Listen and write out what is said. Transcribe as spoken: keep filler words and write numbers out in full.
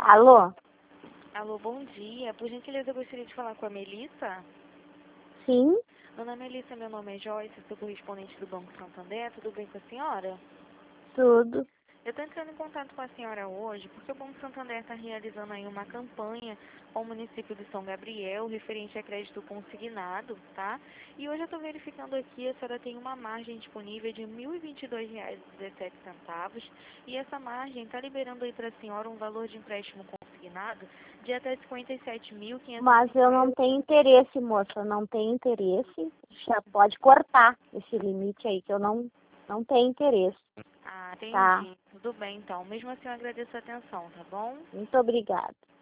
Alô? Alô, bom dia. Por gentileza, eu gostaria de falar com a Melissa. Sim? Dona Melissa, meu nome é Joyce, sou correspondente do Banco Santander. Tudo bem com a senhora? Tudo. Eu estou entrando em contato com a senhora hoje porque o Banco Santander está realizando aí uma campanha com o município de São Gabriel, referente a crédito consignado, tá? E hoje eu estou verificando aqui, a senhora tem uma margem disponível de mil e vinte e dois reais e dezessete centavos e essa margem está liberando aí para a senhora um valor de empréstimo consignado de até cinquenta e sete mil quinhentos. Mas eu não tenho interesse, moça. Eu não tenho interesse. Já pode cortar esse limite aí, que eu não, não tenho interesse. Ah, entendi. Tá? Tudo bem, então. Mesmo assim, eu agradeço a atenção, tá bom? Muito obrigada.